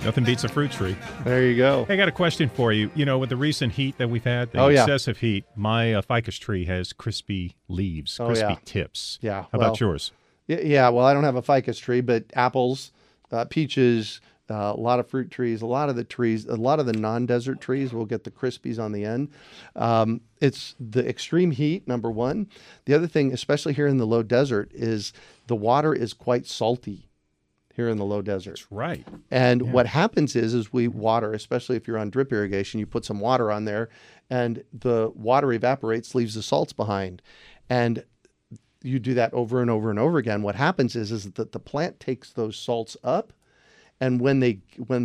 Nothing beats a fruit tree. There you go. Hey, I got a question for you. You know, with the recent heat that we've had, the Oh, yeah. excessive heat, my ficus tree has crispy leaves, Oh, crispy yeah. tips. Yeah. How about yours? Yeah, well, I don't have a ficus tree, but apples, peaches, a lot of fruit trees, a lot of the non-desert trees will get the crispies on the end. It's the extreme heat, number one. The other thing, especially here in the low desert, is the water is quite salty here in the low desert. That's right. And what happens is we water, especially if you're on drip irrigation, you put some water on there and the water evaporates, leaves the salts behind. And you do that over and over and over again. What happens is that the plant takes those salts up, and when the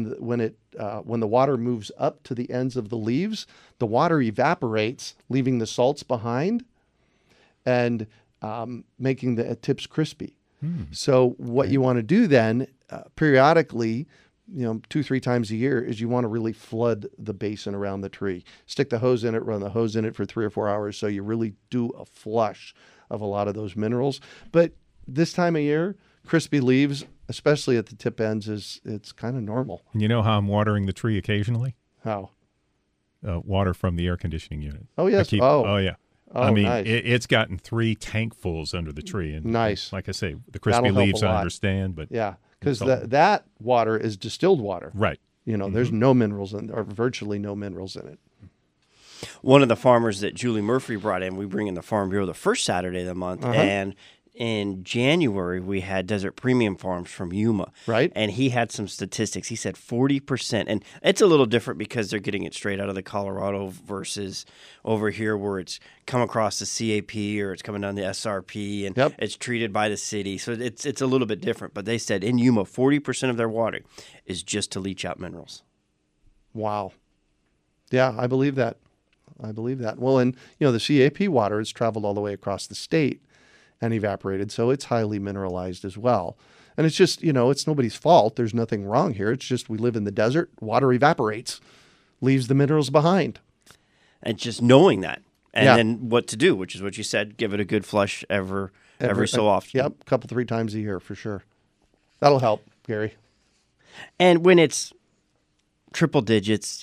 water moves up to the ends of the leaves, the water evaporates, leaving the salts behind and making the tips crispy. So what you want to do then, periodically, 2-3 times a year, is you want to really flood the basin around the tree. Stick the hose in it, run the hose in it for 3 or 4 hours, so you really do a flush of a lot of those minerals. But this time of year, crispy leaves, especially at the tip ends, it's kind of normal. And you know how I'm watering the tree occasionally? How? Water from the air conditioning unit. Oh, yes. Oh, yeah. Oh, I mean, nice. it's gotten 3 tankfuls under the tree. And Nice. Like I say, the crispy That'll help leaves a I lot. understand, but Yeah, because It's all- that water is distilled water. right. There's no minerals or virtually no minerals in it. One of the farmers that Julie Murphy brought in, we bring in the Farm Bureau the first Saturday of the month, and in January we had Desert Premium Farms from Yuma. Right. And he had some statistics. He said 40%, and it's a little different because they're getting it straight out of the Colorado versus over here where it's come across the CAP or it's coming down the SRP and it's treated by the city. So it's a little bit different. But they said in Yuma, 40% of their water is just to leach out minerals. Wow. Yeah, I believe that. Well, and the CAP water has traveled all the way across the state and evaporated, so it's highly mineralized as well. And it's just, it's nobody's fault. There's nothing wrong here. It's just we live in the desert. Water evaporates, leaves the minerals behind. And just knowing that, and then what to do, which is what you said, give it a good flush every so often. Yep, a couple, 3 times a year for sure. That'll help, Gary. And when it's triple digits,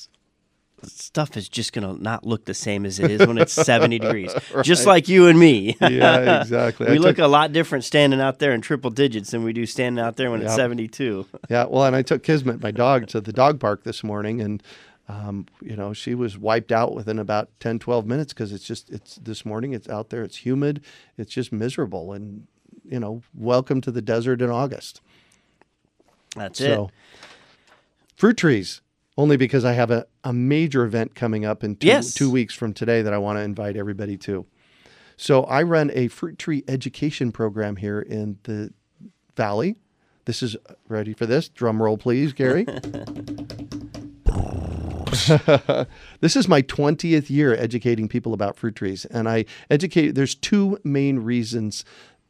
stuff is just going to not look the same as it is when it's 70 degrees. Just like you and me. Yeah, exactly. We look a lot different standing out there in triple digits than we do standing out there when it's 72. Yeah, well, and I took Kismet, my dog, to the dog park this morning, and she was wiped out within about 10, 12 minutes because it's this morning, it's out there, it's humid, it's just miserable. And, welcome to the desert in August. That's it. Fruit trees, only because I have a major event coming up in 2 weeks from today that I want to invite everybody to. So I run a fruit tree education program here in the Valley. This is, ready for this? Drum roll, please, Gary. This is my 20th year educating people about fruit trees. And there's 2 main reasons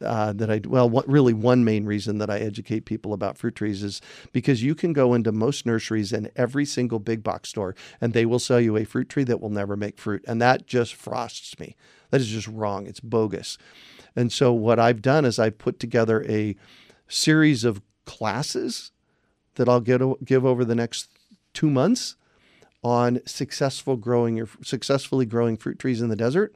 one main reason that I educate people about fruit trees is because you can go into most nurseries and every single big box store and they will sell you a fruit tree that will never make fruit. And that just frosts me. That is just wrong. It's bogus. And so what I've done is I've put together a series of classes that I'll give over the next 2 months on successfully growing fruit trees in the desert.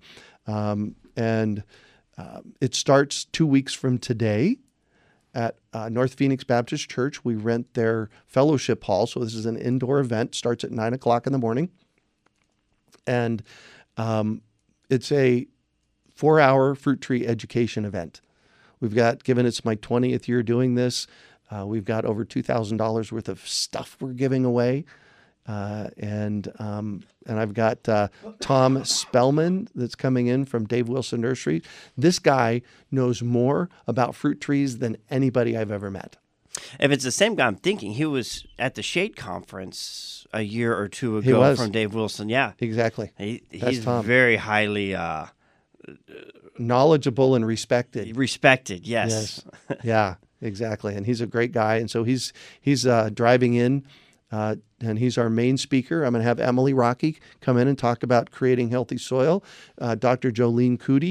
It starts 2 weeks from today at North Phoenix Baptist Church. We rent their fellowship hall. So this is an indoor event, starts at 9:00 in the morning. And it's a 4-hour fruit tree education event. Given it's my 20th year doing this, we've got over $2,000 worth of stuff we're giving away. And I've got Tom Spellman that's coming in from Dave Wilson Nursery. This guy knows more about fruit trees than anybody I've ever met. If it's the same guy I'm thinking, he was at the Shade Conference a year or 2 ago from Dave Wilson. Yeah, exactly. He's Tom. Very highly knowledgeable and respected. Respected, yes. Yeah, exactly. And he's a great guy. And so he's driving in. And he's our main speaker. I'm going to have Emily Rocky come in and talk about creating healthy soil. Dr. Jolene Cootie,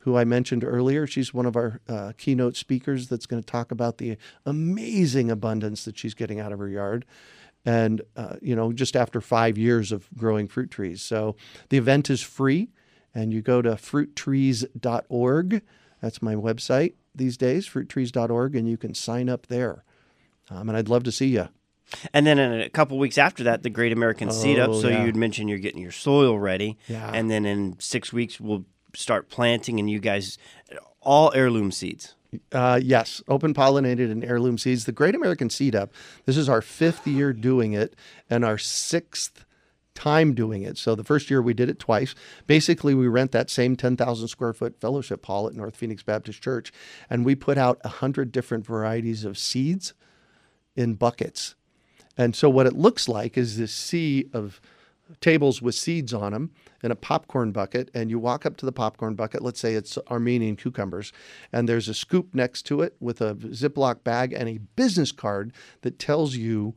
who I mentioned earlier. She's one of our keynote speakers that's going to talk about the amazing abundance that she's getting out of her yard. And, just after 5 years of growing fruit trees. So the event is free, and you go to fruittrees.org. That's my website these days, fruittrees.org, and you can sign up there. And I'd love to see you. And then in a couple weeks after that, the Great American Seed Up. So yeah. you'd mentioned you're getting your soil ready. Yeah. And then in 6 weeks, we'll start planting, and you guys, all heirloom seeds. Yes, open pollinated and heirloom seeds. The Great American Seed Up, this is our 5th year doing it and our 6th time doing it. So the first year we did it twice. Basically, we rent that same 10,000 square foot fellowship hall at North Phoenix Baptist Church, and we put out 100 different varieties of seeds in buckets. And so what it looks like is this sea of tables with seeds on them in a popcorn bucket, and you walk up to the popcorn bucket. Let's say it's Armenian cucumbers, and there's a scoop next to it with a Ziploc bag and a business card that tells you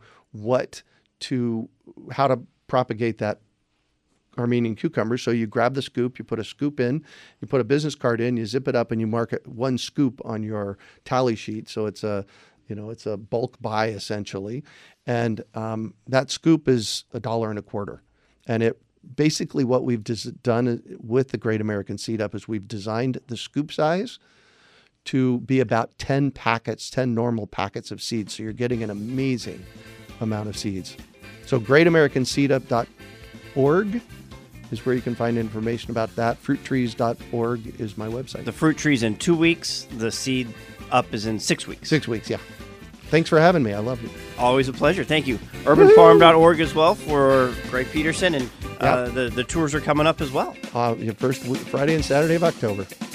how to propagate that Armenian cucumber. So you grab the scoop, you put a scoop in, you put a business card in, you zip it up, and you mark it 1 scoop on your tally sheet. So it's a bulk buy essentially, and that scoop is $1.25. And it basically, what we've done with the Great American Seed Up is we've designed the scoop size to be about 10 normal packets of seeds. So you're getting an amazing amount of seeds. So greatamericanseedup.org is where you can find information about that. Fruittrees.org is my website. The fruit tree's in 2 weeks. The seed up is in 6 weeks. 6 weeks, yeah. Thanks for having me. I love you. Always a pleasure. Thank you. Urbanfarm.org as well for Greg Peterson, and the tours are coming up as well. Your first Friday and Saturday of October.